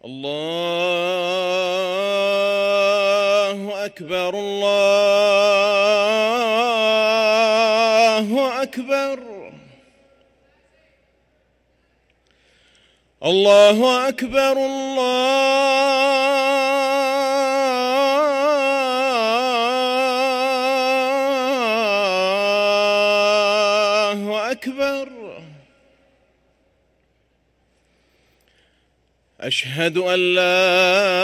الله أكبر الله أكبر الله أكبر الله أكبر. أشهد أن لا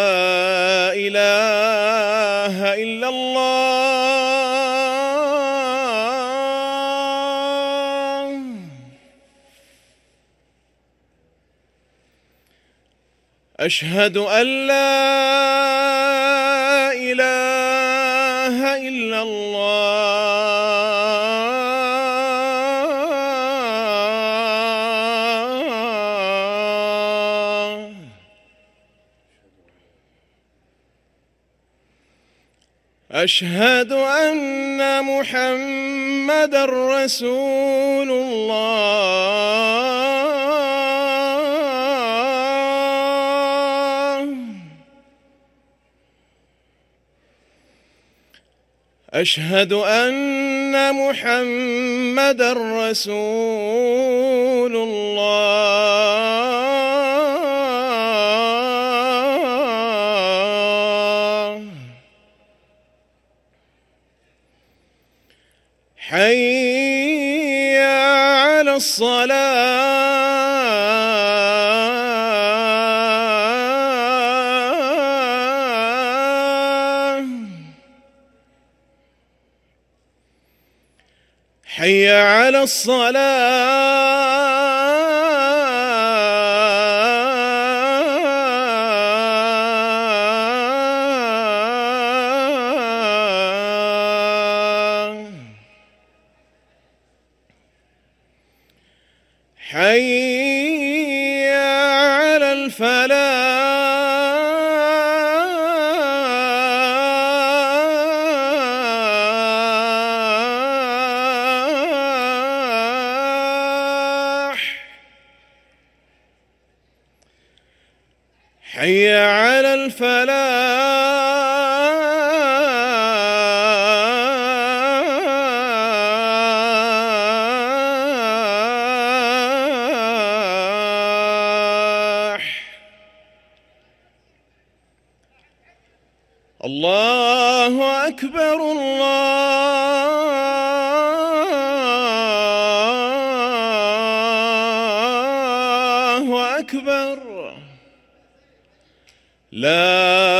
إله إلا الله. أشهد أن لا إله إلا الله. أشهد أن محمدًا رسول الله. أشهد أن محمدًا رسول الله. حي على الصلاة. حي على الصلاة. حي على الفلاح. حي على الفلاح. الله أكبر الله أكبر. لا